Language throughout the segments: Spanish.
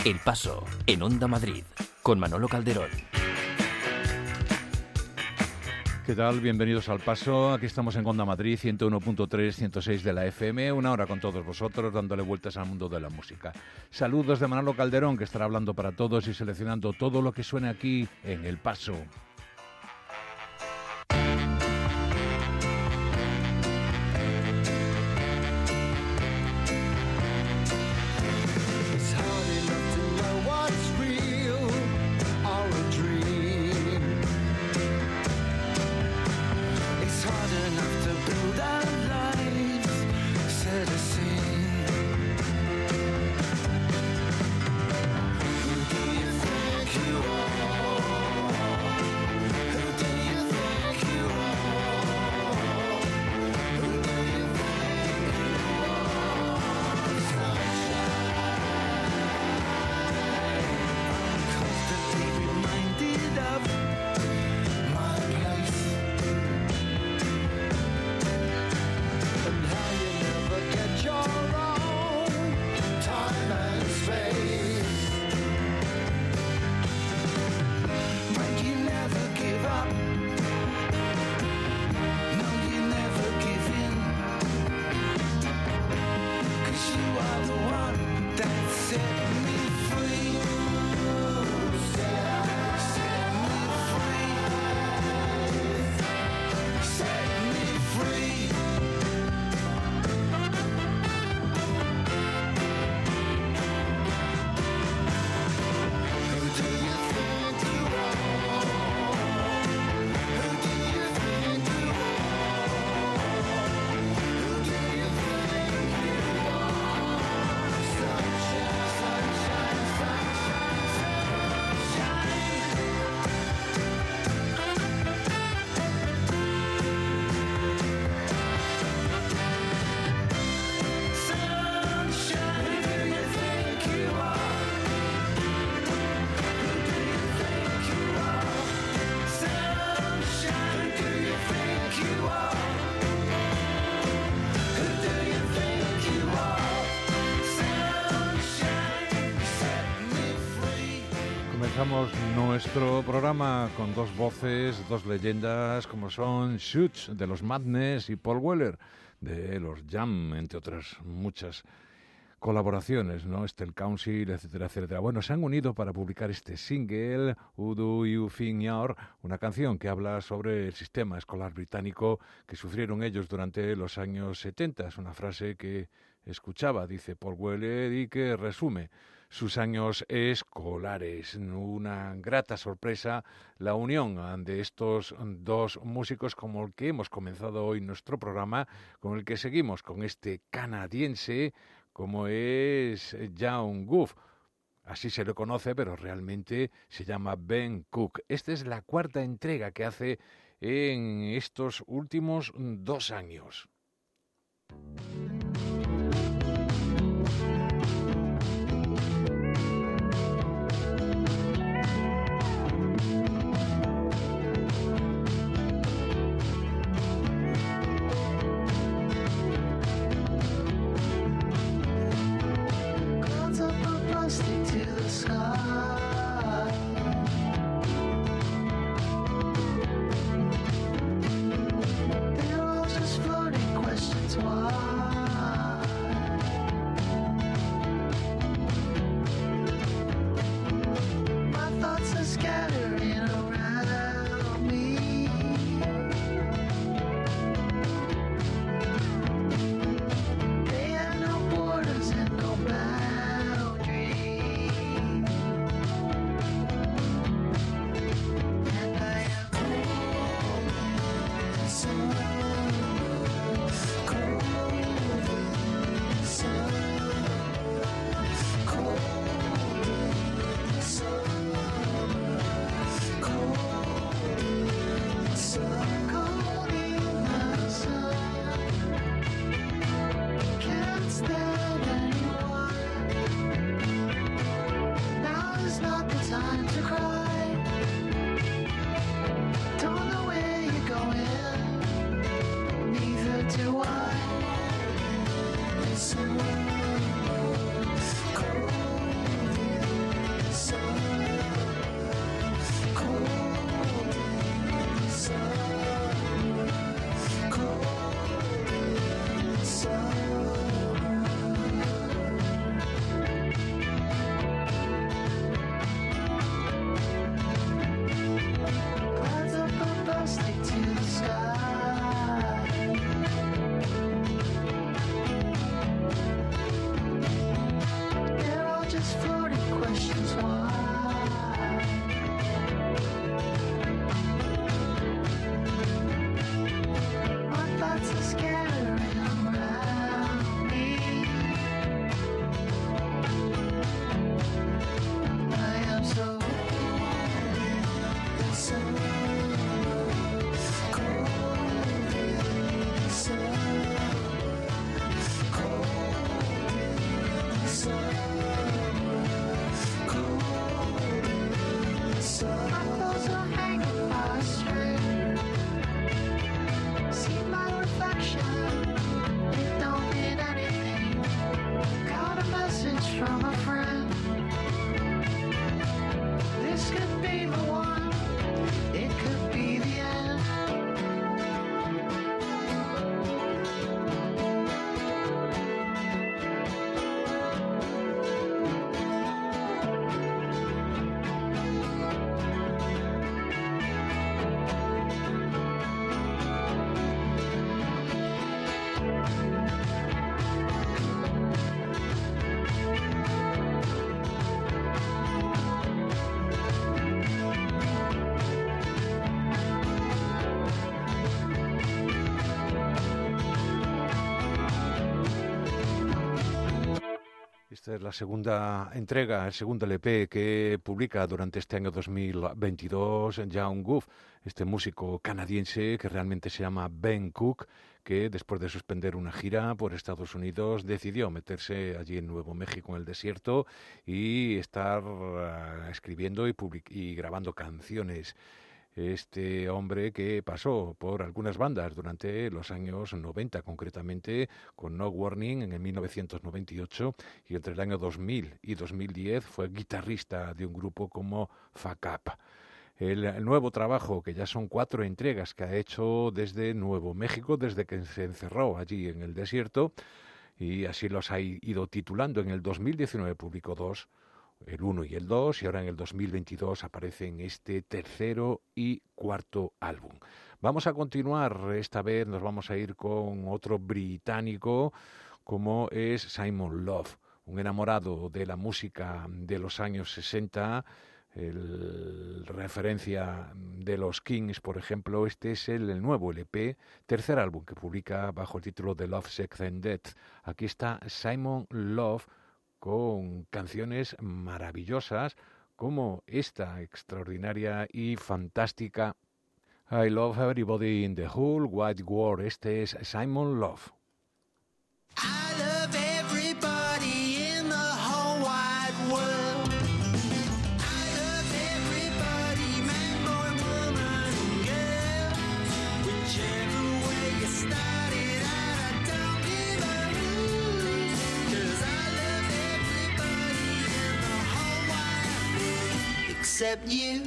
El Paso, en Onda Madrid, con Manolo Calderón. ¿Qué tal? Bienvenidos al Paso. Aquí estamos en Onda Madrid, 101.3, 106 de la FM, una hora con todos vosotros, dándole vueltas al mundo de la música. Saludos de Manolo Calderón, que estará hablando para todos y seleccionando todo lo que suene aquí en El Paso. Comenzamos nuestro programa con dos voces, dos leyendas como son Schutz de los Madness y Paul Weller de los Jam, entre otras muchas colaboraciones, ¿no? El Council, etcétera, etcétera. Bueno, se han unido para publicar este single, Who Do You Think You Are, una canción que habla sobre el sistema escolar británico que sufrieron ellos durante los años 70. Es una frase que escuchaba, dice Paul Weller, y que resume sus años escolares. Una grata sorpresa la unión de estos dos músicos como el que hemos comenzado hoy nuestro programa, con el que seguimos con este canadiense como es John Goof. Así se le conoce, pero realmente se llama Ben Cook. Esta es la cuarta entrega que hace en estos últimos 2 años. They're all just floating questions. Why? Esta es la segunda entrega, el segundo LP que publica durante este año 2022 Young Goof, este músico canadiense que realmente se llama Ben Cook, que después de suspender una gira por Estados Unidos decidió meterse allí en Nuevo México, en el desierto, y estar escribiendo y grabando canciones. Este hombre que pasó por algunas bandas durante los años 90, concretamente con No Warning en el 1998, y entre el año 2000 y 2010 fue guitarrista de un grupo como Fuck Up. El nuevo trabajo, que ya son 4 entregas que ha hecho desde Nuevo México, desde que se encerró allí en el desierto, y así los ha ido titulando. En el 2019 publicó 2, el 1 y el 2, y ahora en el 2022 aparecen este tercero y cuarto álbum. Vamos a continuar, esta vez nos vamos a ir con otro británico como es Simon Love, un enamorado de la música de los años 60, referencia de los Kings, por ejemplo. Este es el nuevo LP, tercer álbum que publica bajo el título de Love, Sex and Death. Aquí está Simon Love con canciones maravillosas como esta extraordinaria y fantástica I Love Everybody in the Whole Wide World. Este es Simon Love. I love everybody in the whole wide world. I love everybody, man, boy, woman, and girl. Whichever way you started out, I don't give a hoot. 'Cause I love everybody in the whole wide world, except you.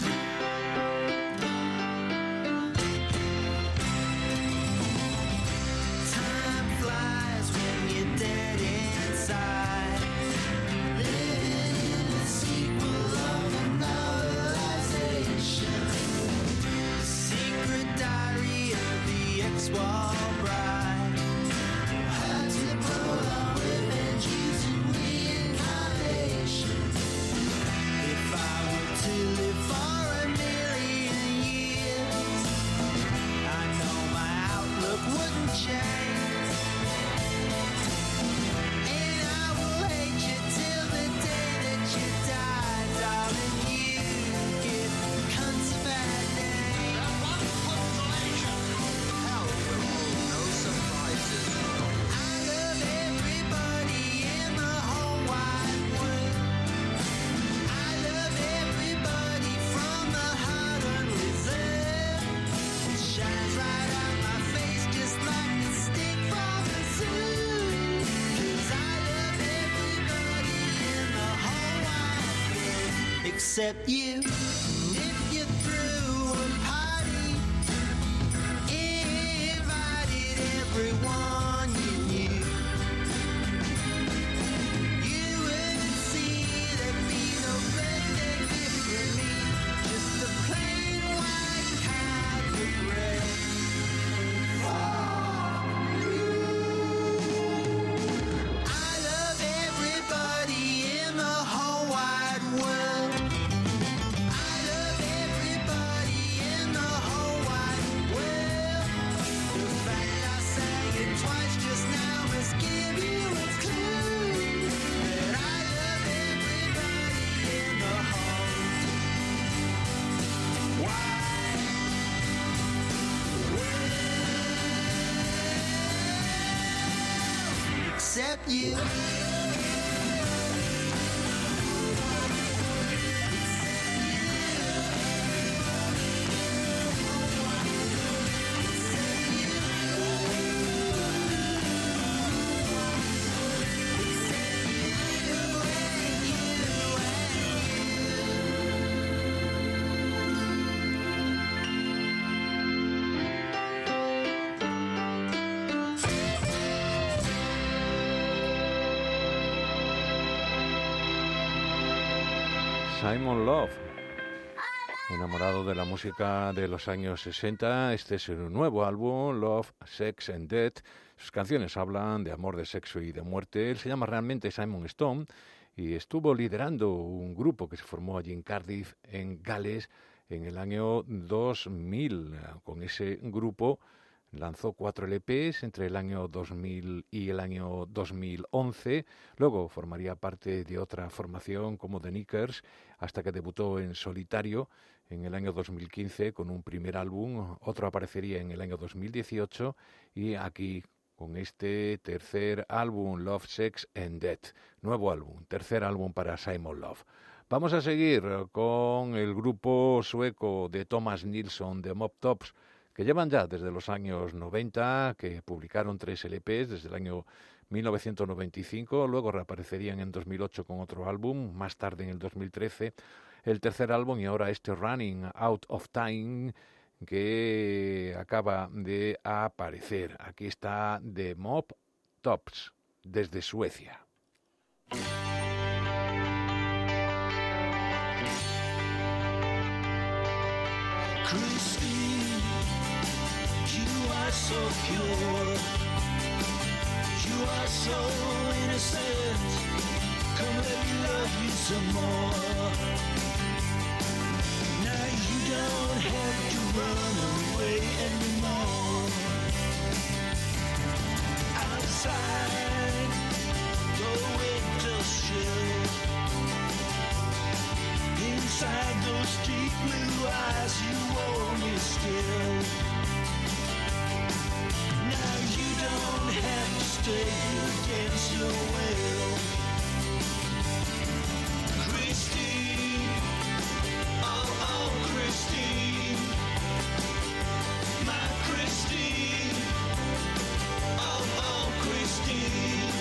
Except you. If you threw a party, invited everyone you knew, you would see there'd be no birthday gift for me, just a plain white carpet red for you. I love everybody in the whole wide world. Except you. Simon Love, enamorado de la música de los años 60. Este es su nuevo álbum, Love, Sex and Death. Sus canciones hablan de amor, de sexo y de muerte. Él se llama realmente Simon Stone y estuvo liderando un grupo que se formó allí en Cardiff, en Gales, en el año 2000. Con ese grupo Lanzó 4 LPs entre el año 2000 y el año 2011. Luego formaría parte de otra formación como The Knickers hasta que debutó en solitario en el año 2015 con un primer álbum. Otro aparecería en el año 2018 y aquí con este tercer álbum, Love, Sex and Death. Nuevo álbum, tercer álbum para Simon Love. Vamos a seguir con el grupo sueco de Thomas Nilsson, de Mop Tops, que llevan ya desde los años 90, que publicaron 3 LPs desde el año 1995, luego reaparecerían en 2008 con otro álbum, más tarde en el 2013 el tercer álbum y ahora este Running Out of Time que acaba de aparecer. Aquí está The Mop Tops desde Suecia. Christine, you are so pure, you are so innocent. Come let me love you some more. Now you don't have to run away anymore. Outside, the winter's chill. Inside those deep blue eyes, you hold me still. Now you don't have to stay against your will. Christine, oh Christine, my Christine, oh Christine.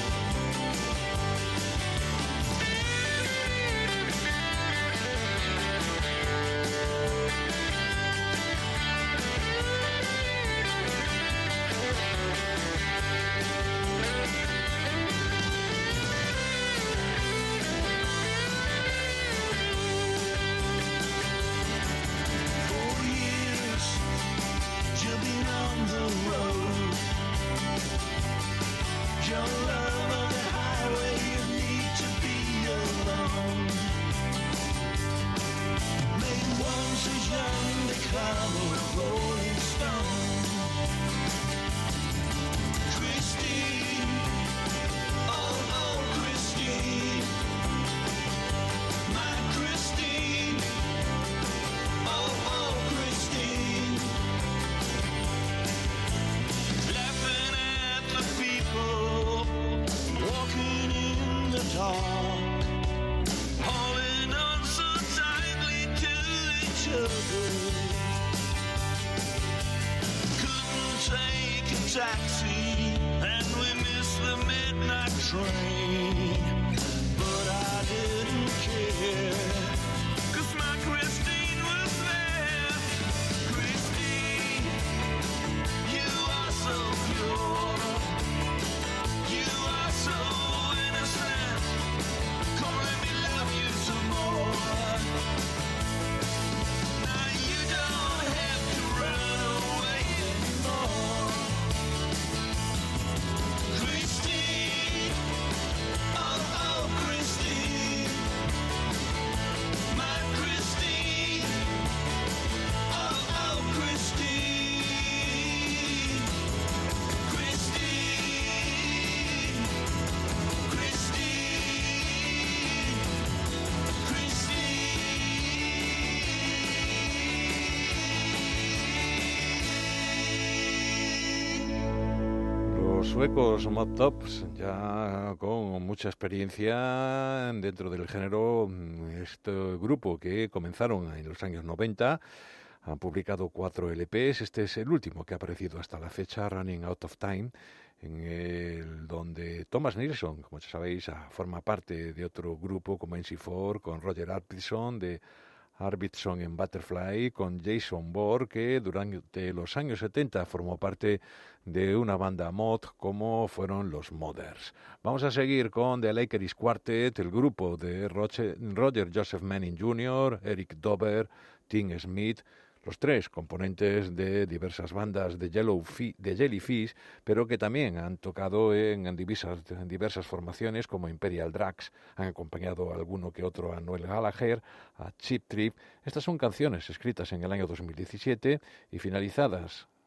Suecos Mop Tops, ya con mucha experiencia dentro del género, este grupo que comenzaron en los años 90, han publicado 4 LPs, este es el último que ha aparecido hasta la fecha, Running Out of Time, en el donde Thomas Nilsson, como ya sabéis, forma parte de otro grupo como NC4, con Roger Arvidsson de Arvidsson en Butterfly, con Jason Borg, que durante los años 70 formó parte de una banda mod como fueron los Mothers. Vamos a seguir con The Lakeris Quartet, el grupo de Roger Joseph Manning Jr., Eric Dover, Tim Smith, los 3 componentes de diversas bandas de Jellyfish, pero que también han tocado en diversas formaciones como Imperial Drags, han acompañado a alguno que otro a Noel Gallagher, a Cheap Trick. Estas son canciones escritas en el año 2017 y finalizadas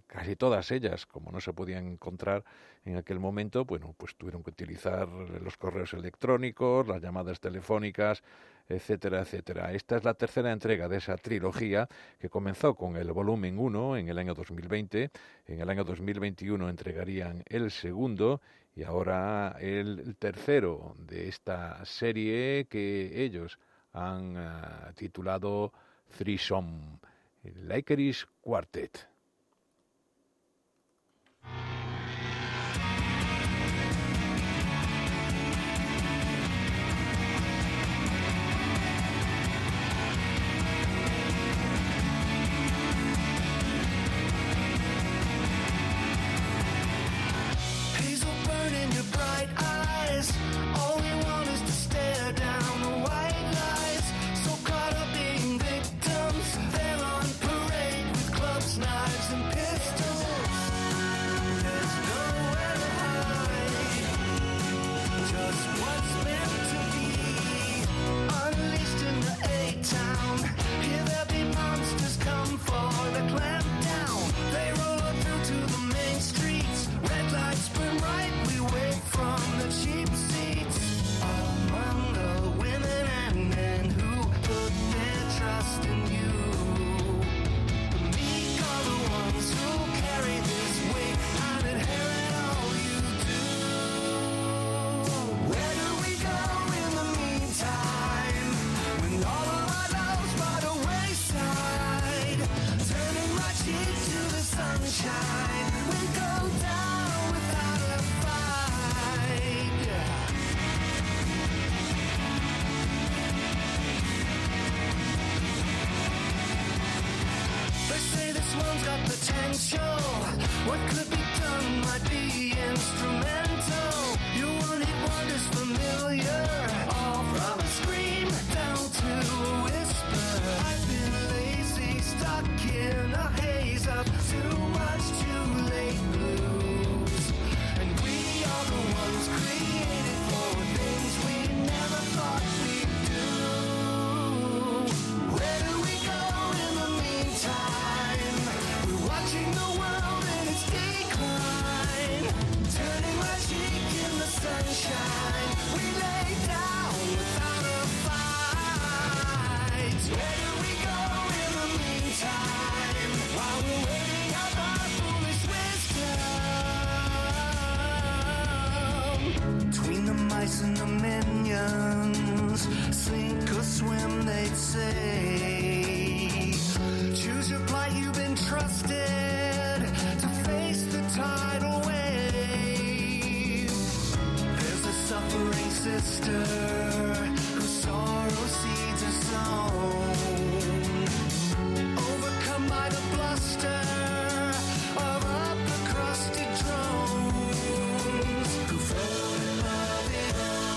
casi todas ellas, como no se podían encontrar en aquel momento, bueno, pues tuvieron que utilizar los correos electrónicos, las llamadas telefónicas, etcétera, etcétera. Esta es la tercera entrega de esa trilogía que comenzó con el volumen 1 en el año 2020. En el año 2021 entregarían el segundo y ahora el tercero de esta serie que ellos han titulado Threesome, el Licorice Quartet. Hazel burning your bright eyes. All we want is to stare down the white lies. So caught up being victims. They're on parade with clubs, knives, and pistols. There's nowhere to hide. Just what's meant to be. Unleashed in the A-town. Here there be monsters come for the clampdown. They roll up through to the main streets. Red lights burn bright, we wait from the cheap seats. Among the women and men who put their trust in you. The meek are the ones who carry this weight and inherit all you do. Where do we go in the meantime? When all of our loves by the wayside. Turning my cheek to the sunshine. We go down without a fight. They say this one's got potential. What could be done might be instrumental. Your one-hit wonder's familiar. All from a scream down to a whisper. I've been lazy, stuck in a haze of too much too late blues. And we are the ones created for things we never thought we'd do. Where do we go in the meantime? We're watching the world in its decline. Turning my cheek in the sunshine. We lay down without a fight. Where do we go in the meantime? While we're waiting out our foolish wisdom. Between the mice and the minions, sink or swim, they'd say. Choose your plight, you've been trusted to face the tidal wave. There's a suffering sister whose sorrow seeds are sown. Overcome by the bluster of upper-crusted drones who fell in love it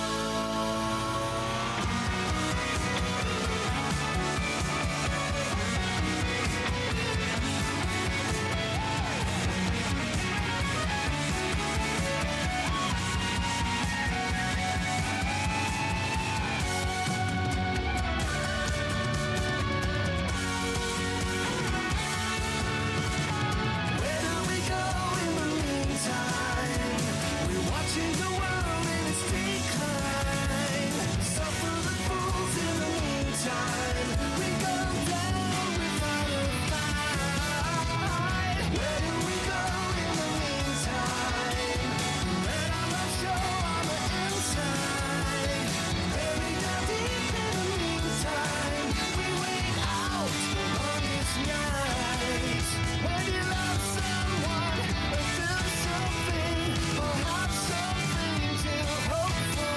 Where do we go in the meantime? We're watching the world in its decline. Suffer the fools in the meantime. We go down without a fight. Where do we go in the meantime? Let our love show on the inside. Buried down deep in the meantime. We wait out the longest nights. When you love someone, or feel something, or have something to hope for.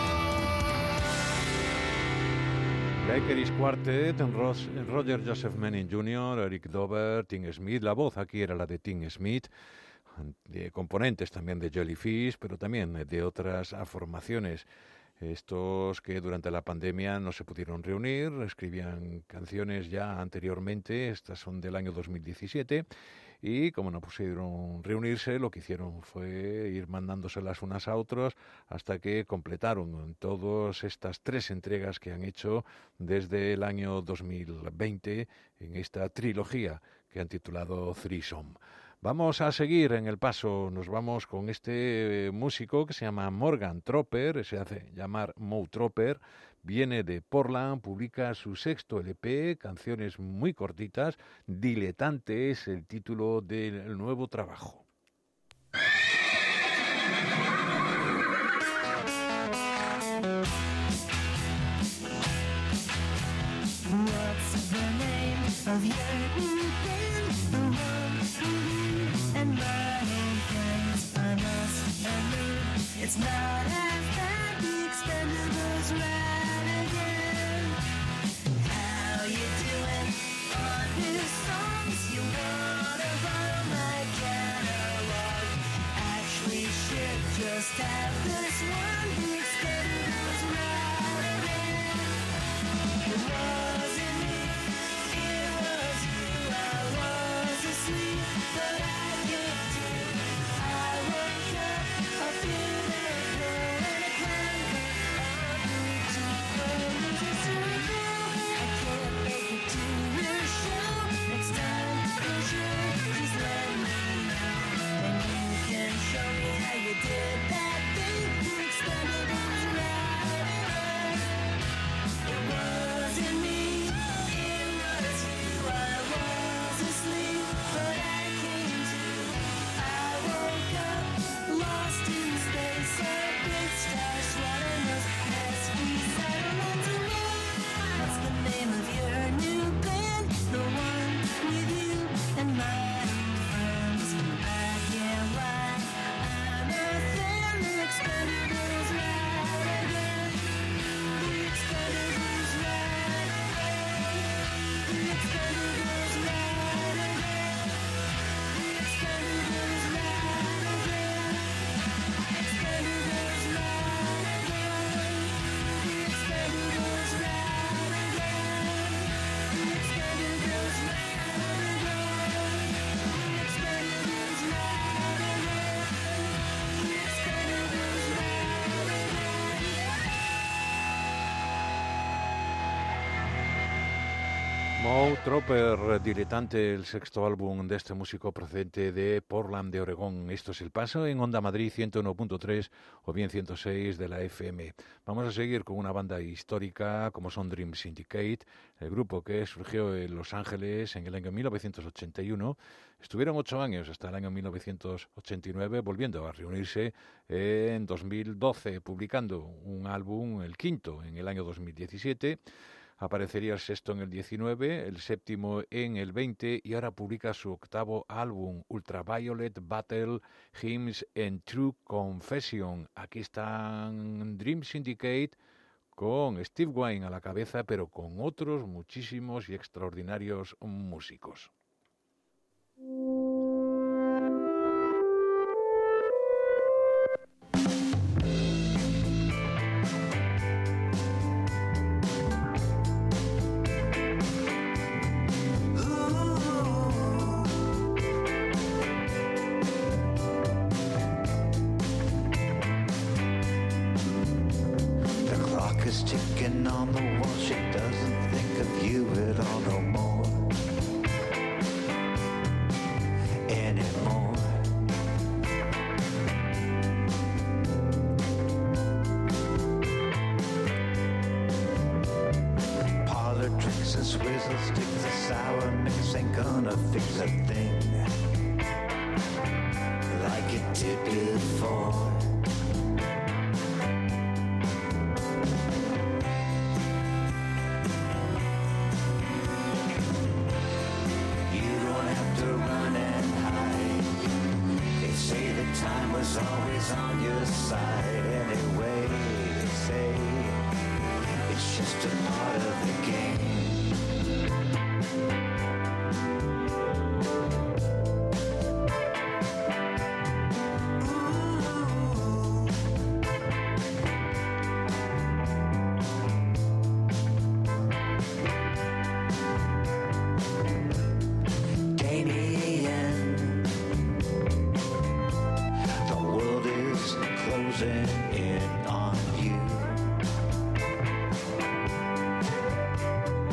Licorice Quartet, Roger Joseph Manning Jr., Eric Dover, Tim Smith. La voz aquí era la de Tim Smith, de componentes también de Jellyfish, pero también de otras formaciones. Estos que durante la pandemia no se pudieron reunir, escribían canciones ya anteriormente, estas son del año 2017, y como no pudieron reunirse, lo que hicieron fue ir mandándoselas unas a otros hasta que completaron todas estas 3 entregas que han hecho desde el año 2020 en esta trilogía que han titulado Threesome. Vamos a seguir en el paso, nos vamos con este músico que se llama Morgan Tropper, se hace llamar Mo Tropper, viene de Portland, publica su sexto LP, canciones muy cortitas, Diletante es el título del nuevo trabajo. What's the name of your new band? The one with you and my old friends. I must admit, it's not as bad. The Expendables right again. How you doing on new songs? You wanna borrow my catalog? Actually, should just have this one. The Expendables right again. It wasn't me, it was you. I was asleep, but I could do. I woke up a beautiful and a clown ugly to close a circle. I can't make it to your show. Next time, for sure, just let me know. And you can show me how you did that thing. The Expendables right away. It wasn't me, it was you. I was asleep, but I came to. I woke up, lost in space, a big star swallowing those pesky satellites away. What's the name of your new band? The one with you and my old friends. I can't lie, I'm a fan. The Expendables right again. The Expendables right again. The Expendables right again. The Expendables right again. Expendables right again. The Expendables right again. The Expendables right again. The Expendables right again. The Expendables Mo Tropper, Diletante, el sexto álbum de este músico procedente de Portland, de Oregón. Esto es El Paso en Onda Madrid 101.3 o bien 106 de la FM. Vamos a seguir con una banda histórica como son Dream Syndicate, el grupo que surgió en Los Ángeles en el año 1981. Estuvieron 8 años hasta el año 1989, volviendo a reunirse en 2012, publicando un álbum, el quinto, en el año 2017. Aparecería el sexto en el 19, el séptimo en el 20 y ahora publica su octavo álbum, Ultraviolet Battle, Hymns and True Confession. Aquí están Dream Syndicate con Steve Vai a la cabeza, pero con otros muchísimos y extraordinarios músicos. The clock is ticking on the wall. She doesn't think of you at all no more. Anymore. Parlor drinks and swizzle sticks, a sour mix ain't gonna fix a thing like it did before. You don't have to run and hide. They say the time was always on your side. Anyway, they say it's just a part of the game. Damien, the world is closing in on you.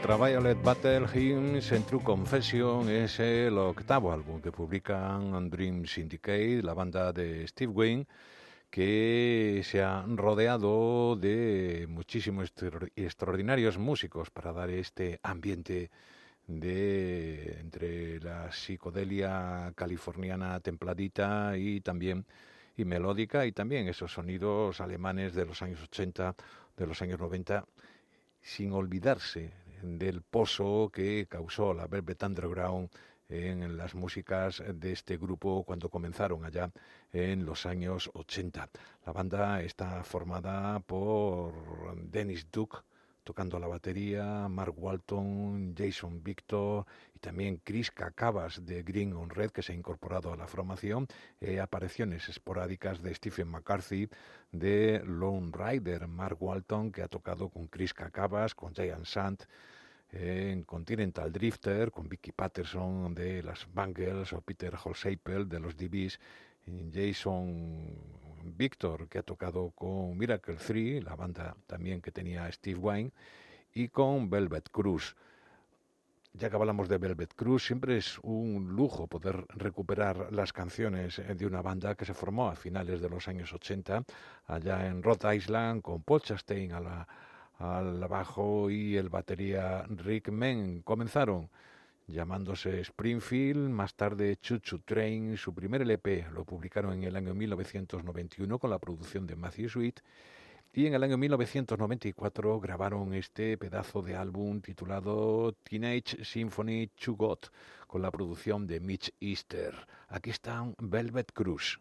Ultraviolet Battle Hymns and True Confession es el octavo álbum que publican Dream Syndicate, la banda de Steve Wayne, que se ha rodeado de muchísimos extraordinarios músicos para dar este ambiente de entre la psicodelia californiana templadita y también y melódica, y también esos sonidos alemanes de los años 80, de los años 90, sin olvidarse del pozo que causó la Velvet Underground en las músicas de este grupo cuando comenzaron allá en los años 80. La banda está formada por Dennis Duke tocando la batería, Mark Walton, Jason Victor y también Chris Cacavas de Green on Red, que se ha incorporado a la formación, apariciones esporádicas de Stephen McCarthy, de Lone Rider, Mark Walton, que ha tocado con Chris Cacavas, con Giant Sand, en Continental Drifter, con Vicky Patterson de las Bangles o Peter Holsapel de los DBs, Jason Victor, que ha tocado con Miracle 3, la banda también que tenía Steve Wayne, y con Velvet Cruz. Ya que hablamos de Velvet Cruz, siempre es un lujo poder recuperar las canciones de una banda que se formó a finales de los años 80, allá en Rhode Island, con Paul Chastain al bajo y el batería Rick Menn. Comenzaron llamándose Springfield, más tarde Choo Choo Train. Su primer LP lo publicaron en el año 1991 con la producción de Matthew Sweet, y en el año 1994 grabaron este pedazo de álbum titulado Teenage Symphony to God con la producción de Mitch Easter. Aquí están Velvet Cruz.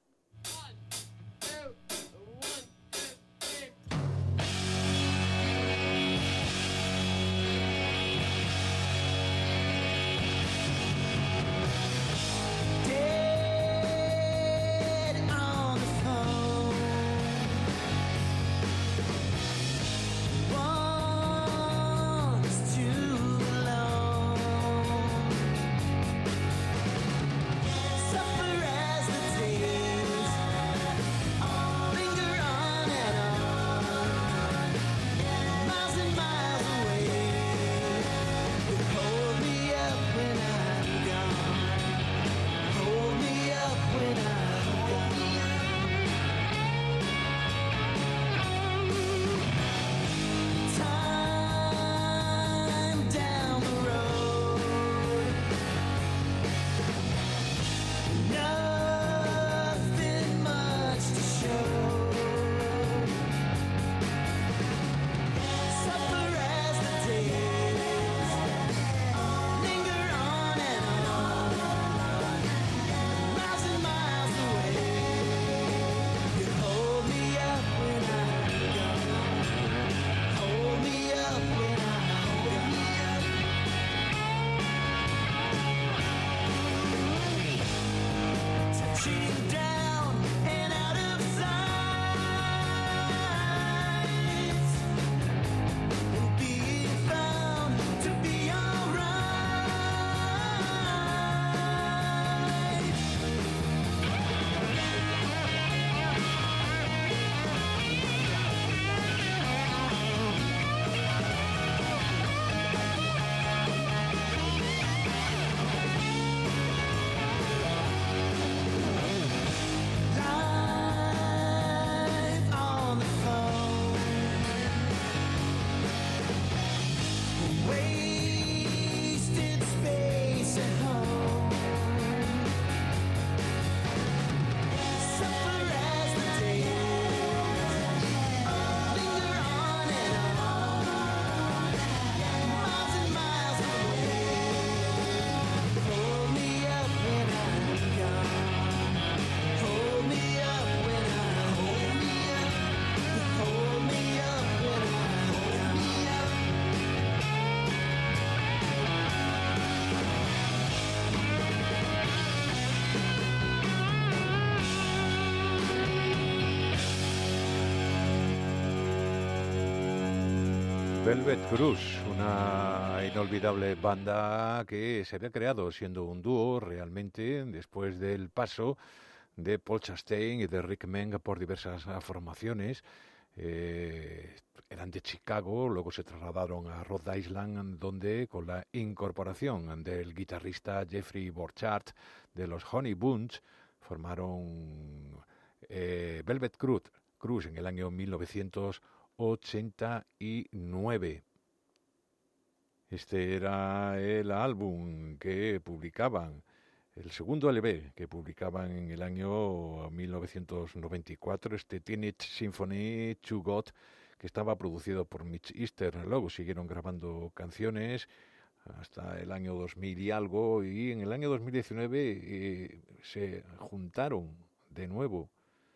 Velvet Cruz, una inolvidable banda que se había creado siendo un dúo realmente después del paso de Paul Chastain y de Rick Menn por diversas formaciones. eran de Chicago, luego se trasladaron a Rhode Island, donde con la incorporación del guitarrista Jeffrey Borchardt de los Honey Bunch, formaron Velvet Cruz en el año 1989. Este era el álbum que publicaban, el segundo LP que publicaban en el año 1994, este Teenage Symphony to God, que estaba producido por Mitch Easter. Luego siguieron grabando canciones hasta el año 2000 y algo, y en el año 2019 se juntaron de nuevo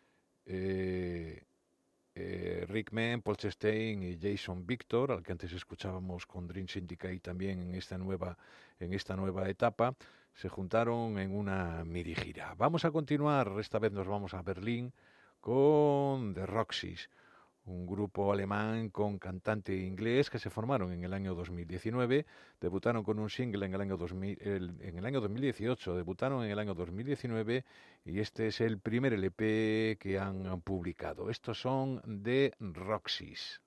Rick Mann, Paul Chastain y Jason Victor, al que antes escuchábamos con Dream Syndicate también en esta nueva etapa. Se juntaron en una mini gira. Vamos a continuar, esta vez nos vamos a Berlín con The Roxys, un grupo alemán con cantante inglés que se formaron en el año 2019, debutaron con un single en el año 2018, debutaron en el año 2019 y este es el primer LP que han publicado. Estos son The Roxys.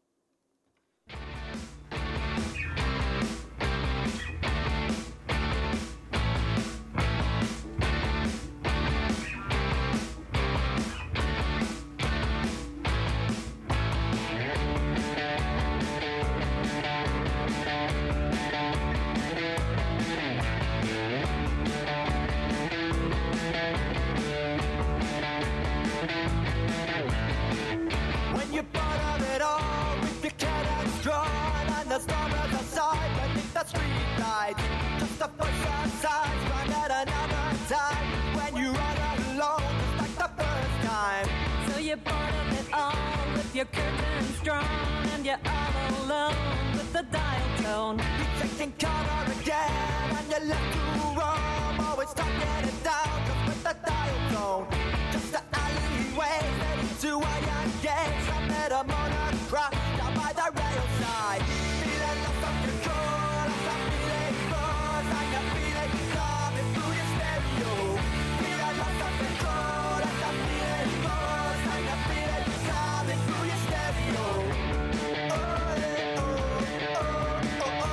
Your curtains drawn and you're all alone with the dial tone. You're checking color again and you're left to roam, always talking it down just with the dial tone. Just the alleyway ready to a young game. Some let 'em on a crash down by the rail side. Feeling lost of control as the feeling grows and you're feeling coming through your stereo. Feeling lost of control as the feeling grows and you're feeling coming through your stereo. Oh, yeah, oh, oh, oh, oh.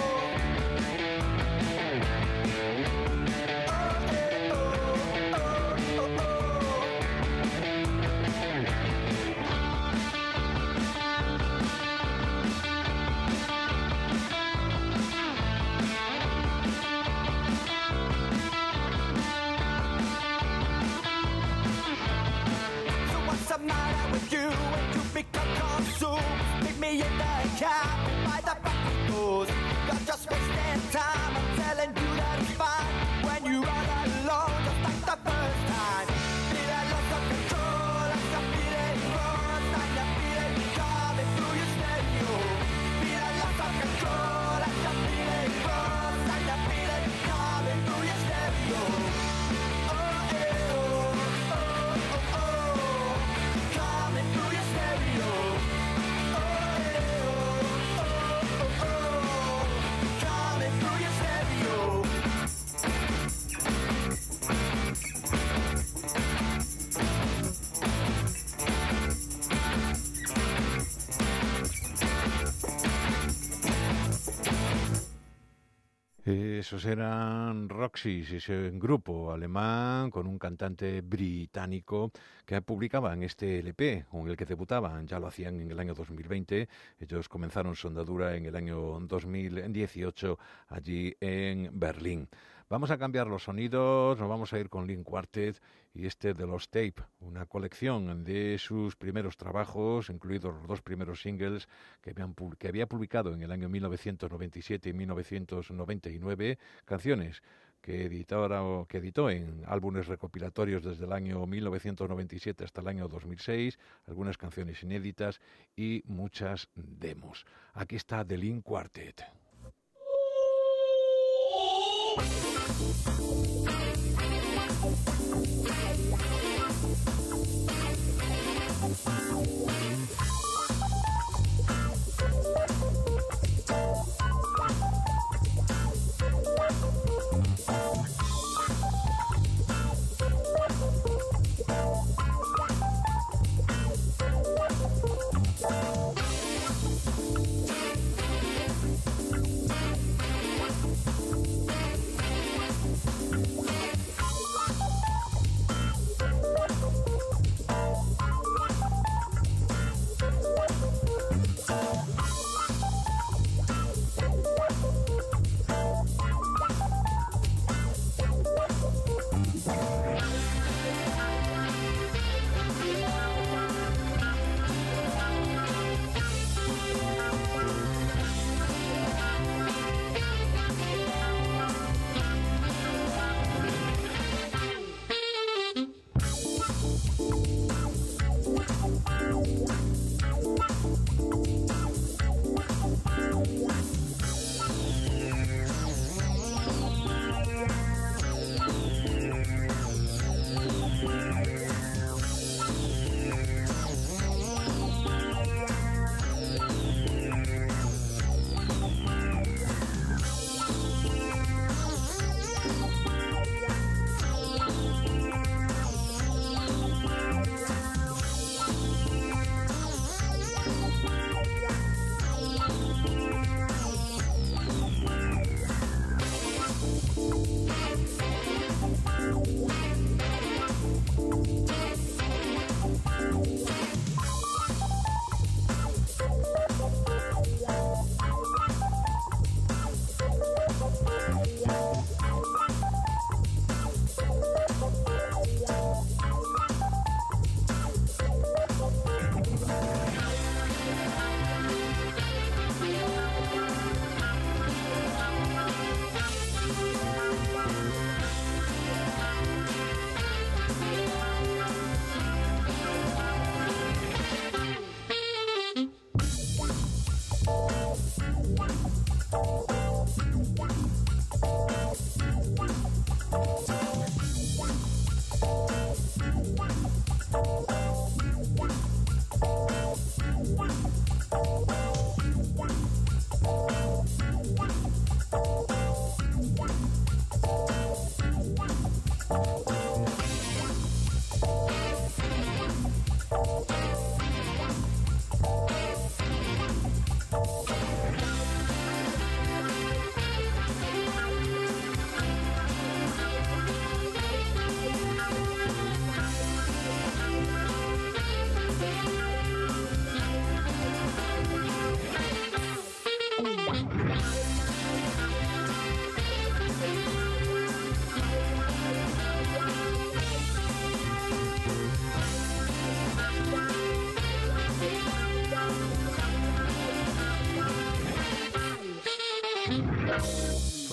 You and you become consumed. Pick me in the cab by the back doors. You're just wasting time. I'm telling you that it's fine when you run alone, just like the first time. Feeling lost of control as the feeling grows and the feeling coming through your stereo. Feeling lost of control as the feeling grows and the feeling coming through your stereo. Esos eran Roxys, ese grupo alemán con un cantante británico que publicaban este LP con el que debutaban. Ya lo hacían en el año 2020. Ellos comenzaron su andadura en el año 2018 allí en Berlín. Vamos a cambiar los sonidos, nos vamos a ir con Link Quartet y este de los Tape, una colección de sus primeros trabajos, incluidos los dos primeros singles que había publicado en el año 1997 y 1999, canciones que editó en álbumes recopilatorios desde el año 1997 hasta el año 2006, algunas canciones inéditas y muchas demos. Aquí está The Link Quartet.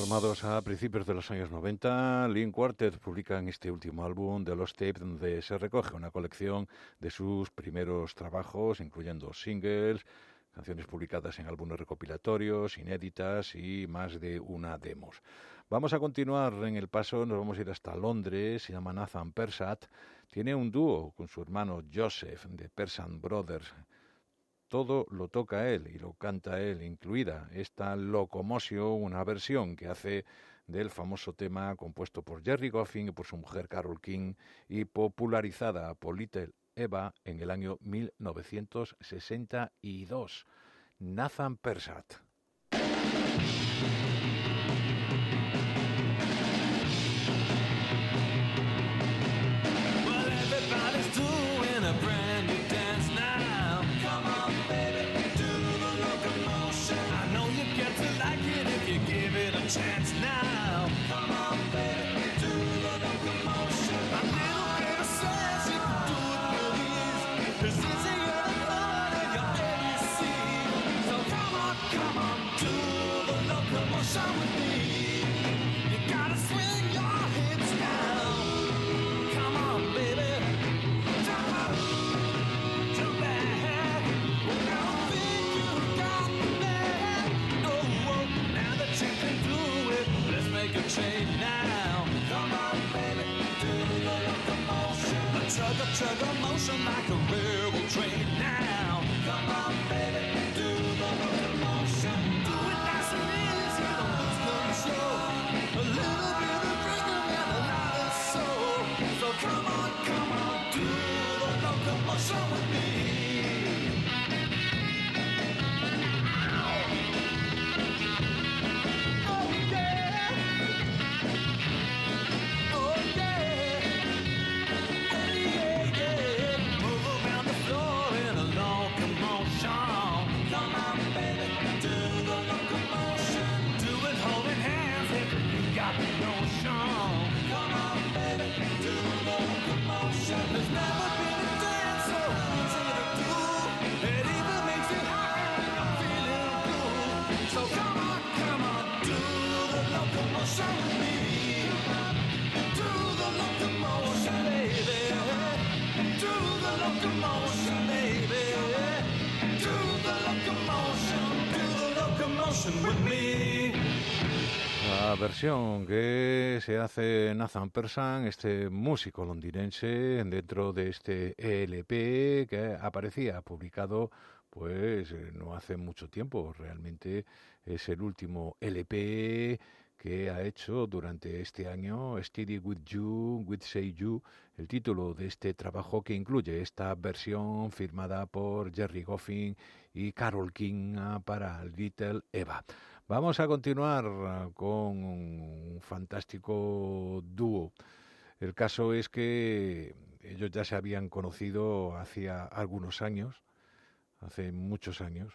Formados a principios de los años 90, Lean Quartet publican este último álbum de Lost Tapes, donde se recoge una colección de sus primeros trabajos, incluyendo singles, canciones publicadas en álbumes recopilatorios, inéditas y más de una demos. Vamos a continuar en el paso, nos vamos a ir hasta Londres, se llama Nathan Persat, tiene un dúo con su hermano Joseph de Persat Brothers. Todo lo toca él y lo canta él, incluida esta Locomotion, una versión que hace del famoso tema compuesto por Gerry Goffin y por su mujer Carole King y popularizada por Little Eva en el año 1962. Nathan Persat. Well, everybody's doing a brand new dance now. Come on, baby, do the locomotion. I know you get to like it if you give it a chance now. Come on, baby, do the locomotion. A little bit of sense, you can do it real easy. It's easier than learning your ABC. So come on, do the locomotion with me. You gotta swing your hips now. Come on, baby. Jump up, jump back. When I think you got the man. Oh, now that you can do it, let's make a change now. Come on, baby, do the locomotion. A chug a motion like a railroad train now. Come on, baby, do the locomotion. Do it nice and easy, don't lose control. A little bit of rhythm and a lot of soul. So come on, do the locomotion with me. Oh yeah, oh yeah, hey, yeah. Move around the floor in a locomotion. Come on, baby, do the locomotion. Do it holding hands if you got the notion. Come on, baby, do the locomotion. There's never been a dance so easy to do. It even makes it hard when I'm feeling blue. So come on, do the locomotion with me. Do the locomotion, baby. Do the locomotion, baby. Do the locomotion with me. La versión que se hace Nathan Persat, este músico londinense, dentro de este LP que aparecía publicado pues no hace mucho tiempo. Realmente es el último LP que ha hecho durante este año, Steady With You, With Say You, el título de este trabajo que incluye esta versión firmada por Gerry Goffin y Carole King para Little Eva. Vamos a continuar con un fantástico dúo. El caso es que ellos ya se habían conocido hacía algunos años, hace muchos años,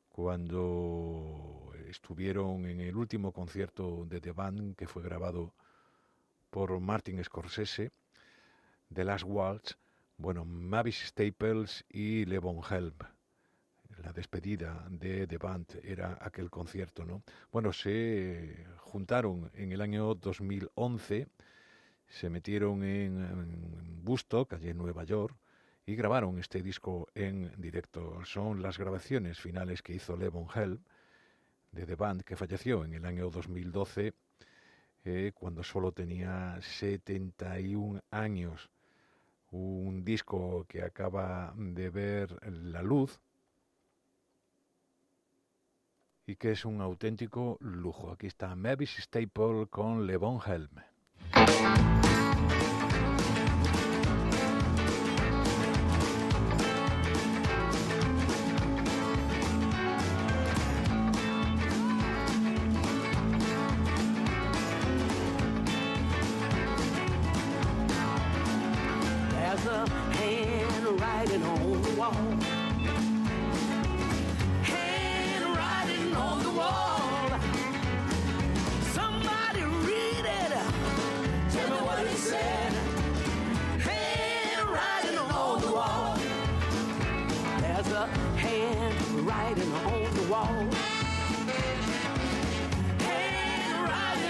cuando estuvieron en el último concierto de The Band, que fue grabado por Martin Scorsese, The Last Waltz, bueno, Mavis Staples y Levon Helm. La despedida de The Band era aquel concierto, ¿no? Bueno, se juntaron en el año 2011, se metieron en Woodstock, allí en Nueva York, y grabaron este disco en directo. Son las grabaciones finales que hizo Levon Helm de The Band, que falleció en el año 2012, cuando solo tenía 71 años. Un disco que acaba de ver la luz y que es un auténtico lujo. Aquí está Mavis Staples con Levon Helm. There's a hand writing on the wall. Hand writing on the wall. Somebody read it. Tell me what it said. Hand writing on the wall. There's a hand writing on the wall. Hand writing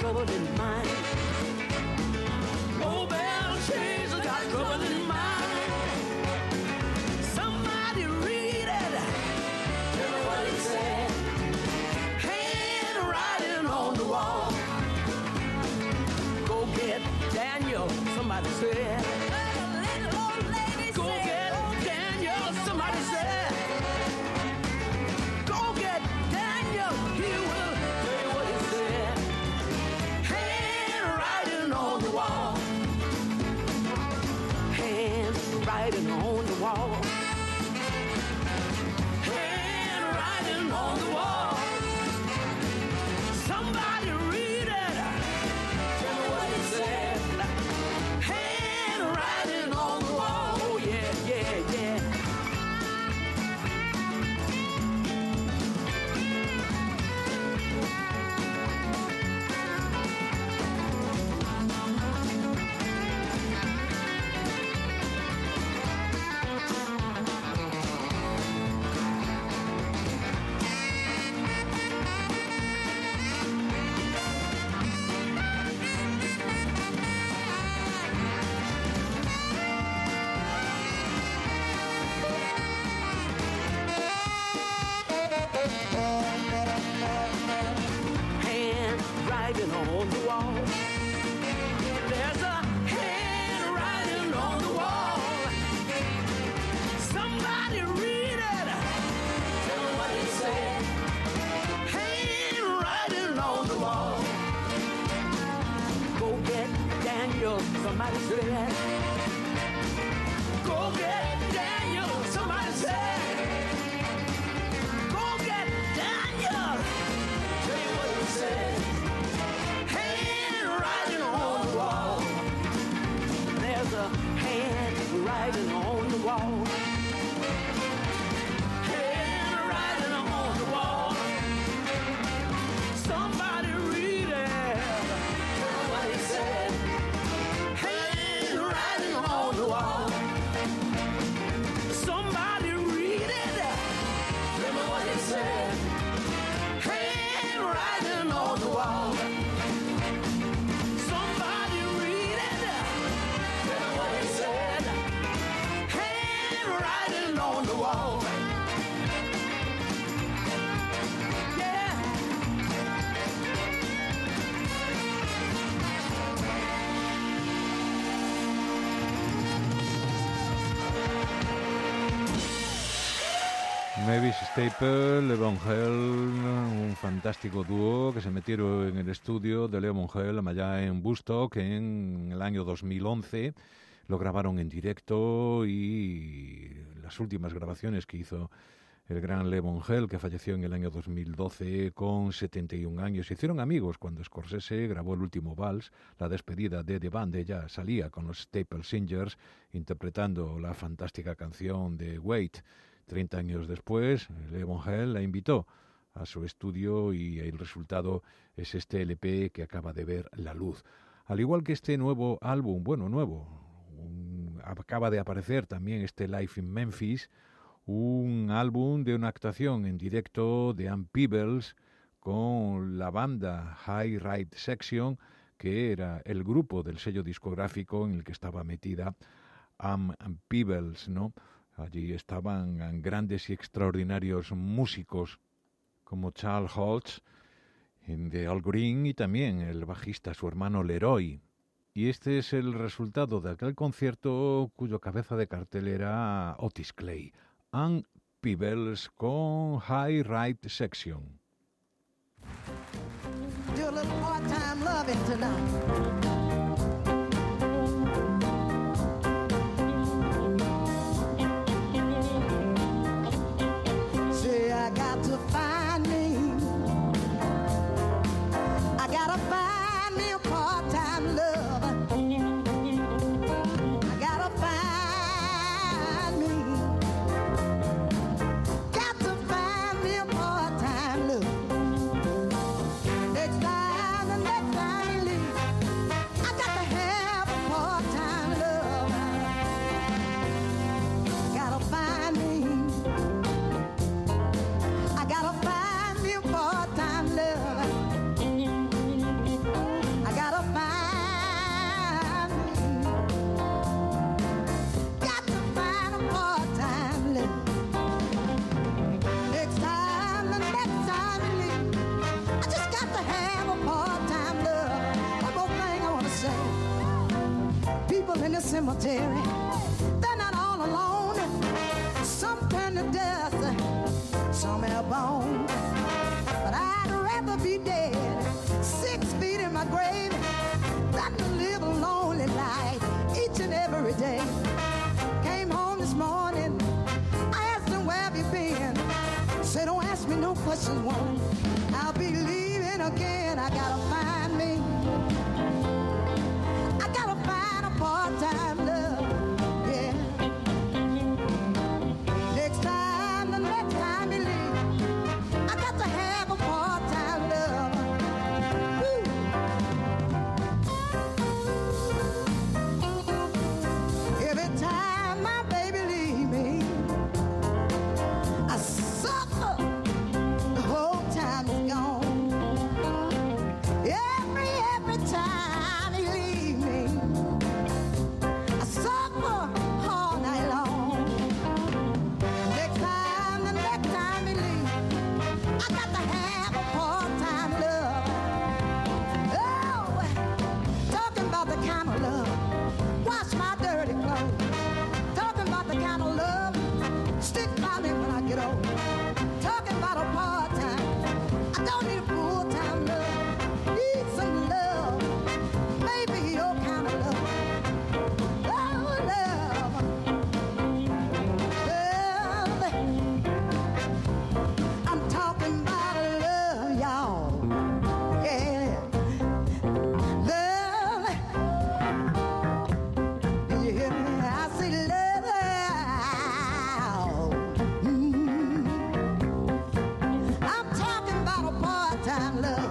trouble in mind. Oh, Belle Cheese got trouble in mind. Somebody read it. Tell me what it said. Handwriting on the wall. Go get Daniel, somebody said. Go get Daniel, somebody said. Go get Daniel, he will tell you what he said. Handwriting on the wall. Handwriting on the wall. Handwriting on the wall. Somebody read it. Tell me what it said. Handwriting on the wall. Oh, yeah, yeah, yeah. Handwriting on the wall. There's a handwriting on the wall. Somebody read it. Tell me what it said. Handwriting on the wall. Go get Daniel, somebody said. Go get Daniel, somebody said. Go get Daniel. Tell you what he said. Handwriting on the wall. There's a handwriting on the wall. Handwriting on the wall. Somebody read it. Tell me what he said. Handwriting on the wall. Somebody read it. Tell me what he said. Handwriting on the wall. Somebody read it. Tell me what he said. Handwriting on the wall. Yeah. Mavis Staples, Levon Helm, un fantástico dúo que se metieron en el estudio de Levon Helm allá en Woodstock en el año 2011. Lo grabaron en directo y las últimas grabaciones que hizo el gran Levon Helm, que falleció en el año 2012 con 71 años. Se hicieron amigos cuando Scorsese grabó El último vals, la despedida de The Band. Ella salía con los Staple Singers interpretando la fantástica canción de Wait. 30 años después, Levon Helm la invitó a su estudio y el resultado es este LP que acaba de ver la luz. Al igual que este nuevo álbum, acaba de aparecer también este Live in Memphis, un álbum de una actuación en directo de Ann Peebles con la banda High Ride Section, que era el grupo del sello discográfico en el que estaba metida Ann Peebles, ¿no? Allí estaban grandes y extraordinarios músicos como Charles Holtz de Al Green y también el bajista, su hermano Leroy. Y este es el resultado de aquel concierto cuyo cabeza de cartel era Otis Clay. Ann Peebles con High Ride Section. Do a little part-time loving tonight. I got to find me. I gotta find me a part-time lover. I gotta find me. Got to find me a part-time lover. Next time you leave, cemetery. They're not all alone. Some turn to dust, some have bone. But I'd rather be dead, 6 feet in my grave, than to live a lonely life each and every day. Came home this morning, I asked him, where have you been? Said, don't ask me no questions, woman. I'll be leaving again. I gotta find me. I gotta find a part-time love. Yeah. Next time, the next time you leave, I got to have a part-time love. Woo. Every time my baby leave me, I suffer. The whole time is gone. Every time he leave me, I suffer all night long. Next time, the next time he leave, I got to have a part-time love. Oh, talking about the kind of love, wash my dirty clothes. Talking about the kind of love, stick by me when I get old. Talking about a part-time, I don't need a full-time love. Need some love, maybe your kind of love. Oh, love, love. I'm talking about love, y'all. Yeah, love. Do you hear me? I say love. I'm talking about a part-time love.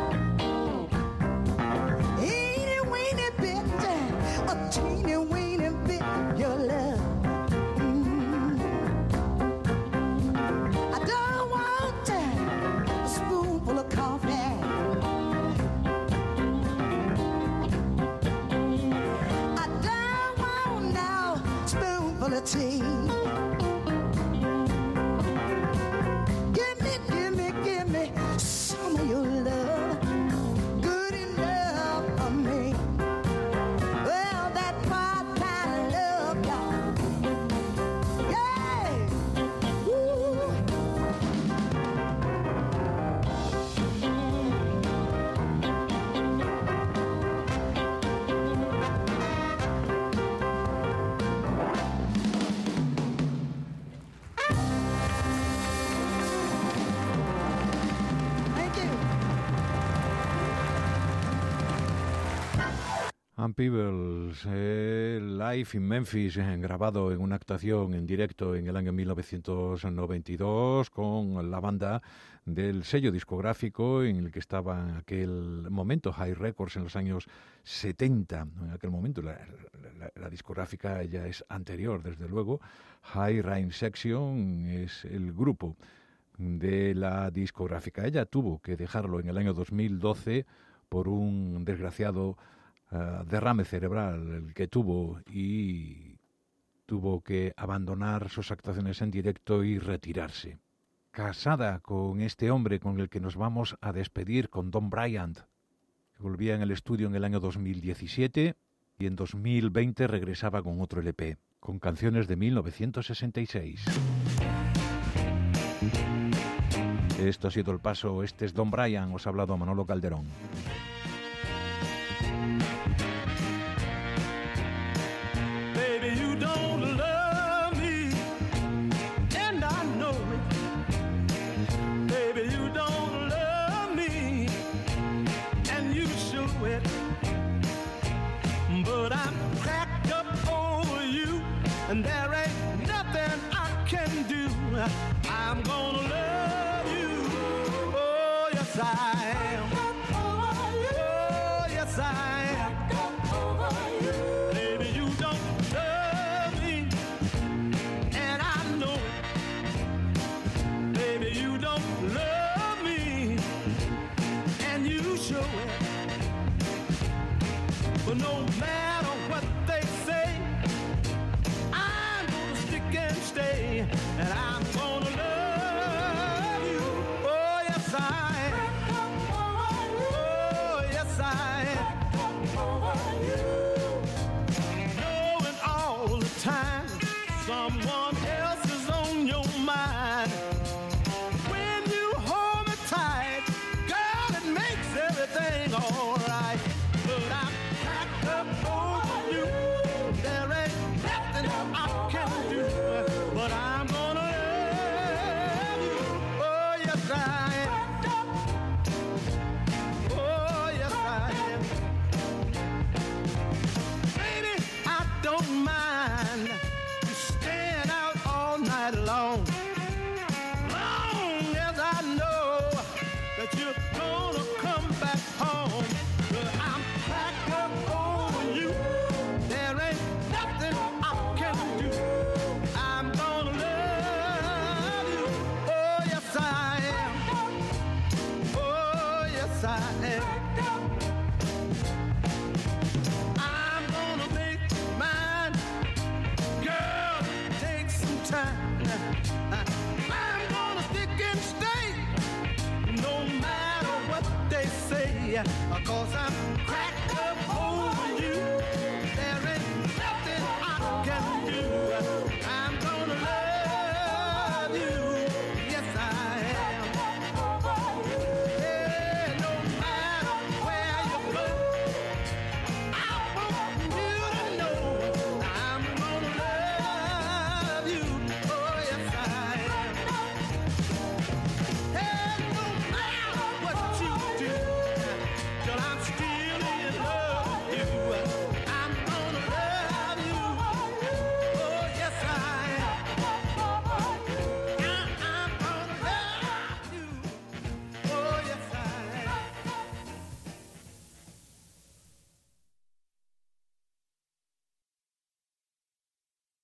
Eeny weeny bit, a teeny weeny bit, your love. I don't want a spoonful of coffee. I don't want now a spoonful of tea. Give me some of your love. Good enough for me. Well, that part-time love, y'all. Yeah. Woo. Thank you. Ann Peebles, live in Memphis, grabado en una actuación en directo en el año 1992 con la banda del sello discográfico en el que estaba en aquel momento, High Records, en los años 70. En aquel momento la discográfica ya es anterior, desde luego. High Rhyme Section es el grupo de la discográfica. Ella tuvo que dejarlo en el año 2012 por un desgraciado derrame cerebral el que tuvo, y tuvo que abandonar sus actuaciones en directo y retirarse. Casada con este hombre con el que nos vamos a despedir, con Don Bryant, que volvía en el estudio en el año 2017 y en 2020 regresaba con otro LP, con canciones de 1966. Esto ha sido el paso, este es Don Bryant, os ha hablado Manolo Calderón. Baby, you don't love me, and I know it. Baby, you don't love me, and you show it. But I'm cracked up over you, and there ain't nothing I can do. I'm gonna love you. Oh, yes, I am. Oh, yes, I am. Baby, you don't love me, and I know it. Baby, you don't love me, and you show it. But no matter what they say, I'm gonna stick and stay, and I'm gonna love you. Oh, yes, I am. someone else is on your mind. When you hold me tight, girl, it makes everything alright. But I'm packed up over you. There ain't nothing I can do. But I'm gonna love you. Oh, yes, I am. Oh, yes, I am. Baby, I don't mind staying out all night long. Long as I know that you're gonna come back home. But I'm packed up over you. There ain't nothing I can do. I'm gonna love you. Oh, yes, I am. Oh, yes, I am. I'm gonna make mine. Girl, take some time. I'm gonna stick and stay, no matter what they say. 'Cause I'm